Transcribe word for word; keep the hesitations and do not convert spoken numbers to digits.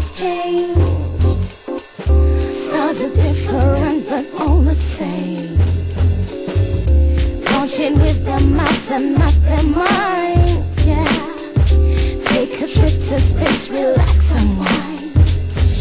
has changed. Stars are different but all the same. Function with their mouths and not their minds, yeah. Take a trip to space, relax and wind.